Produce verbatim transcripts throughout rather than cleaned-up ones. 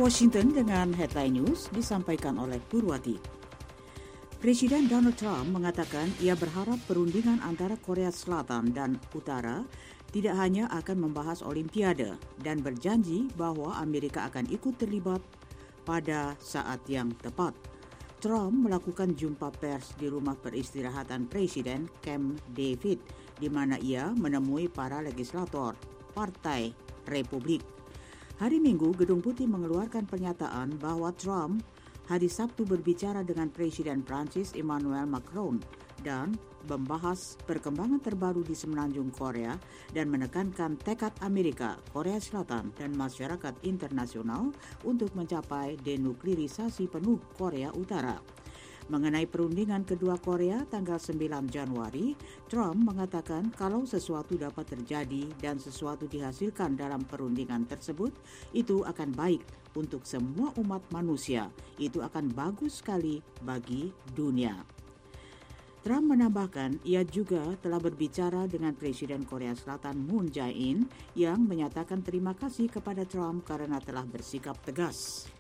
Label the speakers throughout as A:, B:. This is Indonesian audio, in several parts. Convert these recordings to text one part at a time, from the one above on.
A: Washington dengan Headline News disampaikan oleh Purwati. Presiden Donald Trump mengatakan ia berharap perundingan antara Korea Selatan dan Utara tidak hanya akan membahas Olimpiade dan berjanji bahwa Amerika akan ikut terlibat pada saat yang tepat. Trump melakukan jumpa pers di rumah peristirahatan Presiden Camp David, di mana ia menemui para legislator Partai Republik. Hari Minggu, Gedung Putih mengeluarkan pernyataan bahwa Trump hari Sabtu berbicara dengan Presiden Prancis Emmanuel Macron dan membahas perkembangan terbaru di semenanjung Korea dan menekankan tekad Amerika, Korea Selatan, dan masyarakat internasional untuk mencapai denuklirisasi penuh Korea Utara. Mengenai perundingan kedua Korea tanggal sembilan Januari, Trump mengatakan kalau sesuatu dapat terjadi dan sesuatu dihasilkan dalam perundingan tersebut, itu akan baik untuk semua umat manusia. Itu akan bagus sekali bagi dunia. Trump menambahkan ia juga telah berbicara dengan Presiden Korea Selatan Moon Jae-in yang menyatakan terima kasih kepada Trump karena telah bersikap tegas.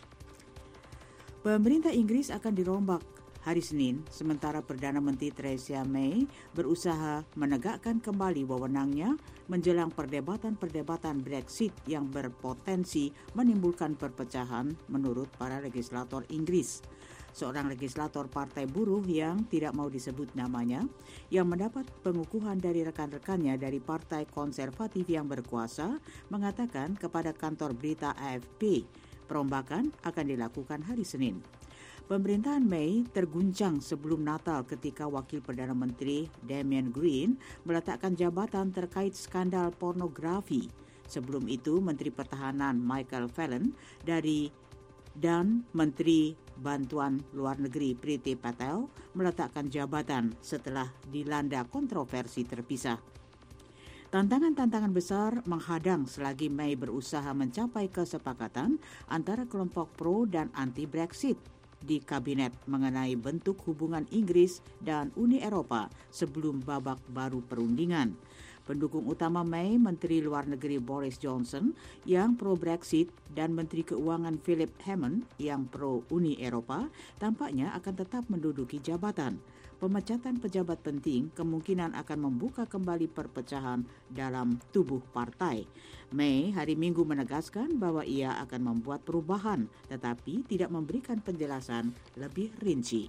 A: Pemerintah Inggris akan dirombak hari Senin, sementara Perdana Menteri Theresa May berusaha menegakkan kembali wewenangnya menjelang perdebatan-perdebatan Brexit yang berpotensi menimbulkan perpecahan menurut para legislator Inggris. Seorang legislator Partai Buruh yang tidak mau disebut namanya, yang mendapat pengukuhan dari rekan-rekannya dari Partai Konservatif yang berkuasa, mengatakan kepada kantor berita A F P, perombakan akan dilakukan hari Senin. Pemerintahan May terguncang sebelum Natal ketika Wakil Perdana Menteri Damian Green meletakkan jabatan terkait skandal pornografi. Sebelum itu, Menteri Pertahanan Michael Fallon dari dan Menteri Bantuan Luar Negeri Priti Patel meletakkan jabatan setelah dilanda kontroversi terpisah. Tantangan-tantangan besar menghadang selagi May berusaha mencapai kesepakatan antara kelompok pro dan anti-Brexit di kabinet mengenai bentuk hubungan Inggris dan Uni Eropa sebelum babak baru perundingan. Pendukung utama May, Menteri Luar Negeri Boris Johnson yang pro-Brexit dan Menteri Keuangan Philip Hammond yang pro-Uni Eropa tampaknya akan tetap menduduki jabatan. Pemecatan pejabat penting kemungkinan akan membuka kembali perpecahan dalam tubuh partai. May hari Minggu menegaskan bahwa ia akan membuat perubahan, tetapi tidak memberikan penjelasan lebih rinci.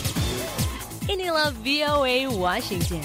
B: Inilah V O A Washington.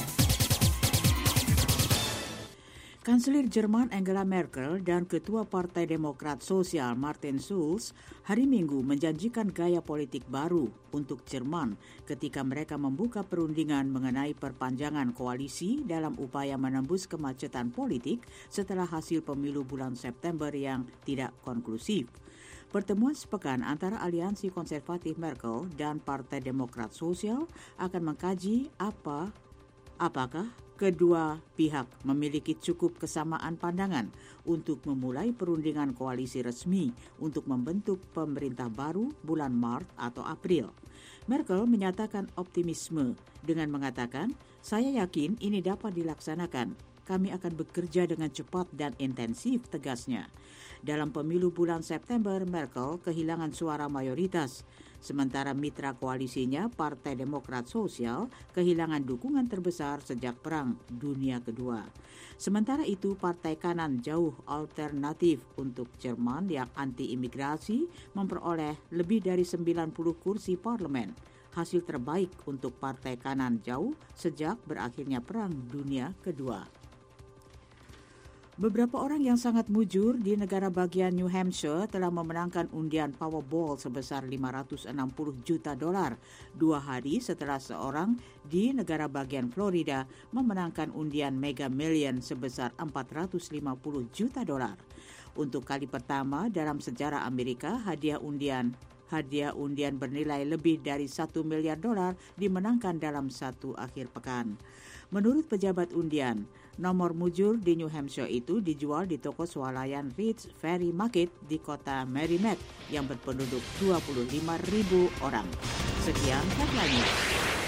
A: Kanselir Jerman Angela Merkel dan Ketua Partai Demokrat Sosial Martin Schulz hari Minggu menjanjikan gaya politik baru untuk Jerman ketika mereka membuka perundingan mengenai perpanjangan koalisi dalam upaya menembus kemacetan politik setelah hasil pemilu bulan September yang tidak konklusif. Pertemuan sepekan antara aliansi konservatif Merkel dan Partai Demokrat Sosial akan mengkaji apa apakah kedua pihak memiliki cukup kesamaan pandangan untuk memulai perundingan koalisi resmi untuk membentuk pemerintah baru bulan Maret atau April. Merkel menyatakan optimisme dengan mengatakan, "Saya yakin ini dapat dilaksanakan. Kami akan bekerja dengan cepat dan intensif," tegasnya. Dalam pemilu bulan September, Merkel kehilangan suara mayoritas, sementara mitra koalisinya Partai Demokrat Sosial kehilangan dukungan terbesar sejak Perang Dunia Kedua. Sementara itu, Partai Kanan Jauh Alternatif untuk Jerman yang anti-imigrasi memperoleh lebih dari sembilan puluh kursi parlemen, hasil terbaik untuk Partai Kanan Jauh sejak berakhirnya Perang Dunia Kedua. Beberapa orang yang sangat mujur di negara bagian New Hampshire telah memenangkan undian Powerball sebesar lima ratus enam puluh juta dolar dua hari setelah seorang di negara bagian Florida memenangkan undian Mega Million sebesar empat ratus lima puluh juta dolar. Untuk kali pertama dalam sejarah Amerika, hadiah undian Hadiah undian bernilai lebih dari satu miliar dolar dimenangkan dalam satu akhir pekan. Menurut pejabat undian, nomor mujur di New Hampshire itu dijual di toko swalayan Reed's Ferry Market di kota Merrimack yang berpenduduk dua puluh lima ribu orang. Sekian headline.